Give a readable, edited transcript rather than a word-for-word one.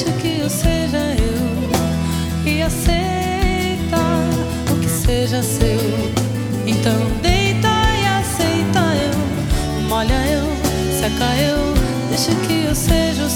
deixa que eu seja eu e aceita o que seja seu. Então deita e aceita eu, molha eu, seca eu, deixa que eu seja o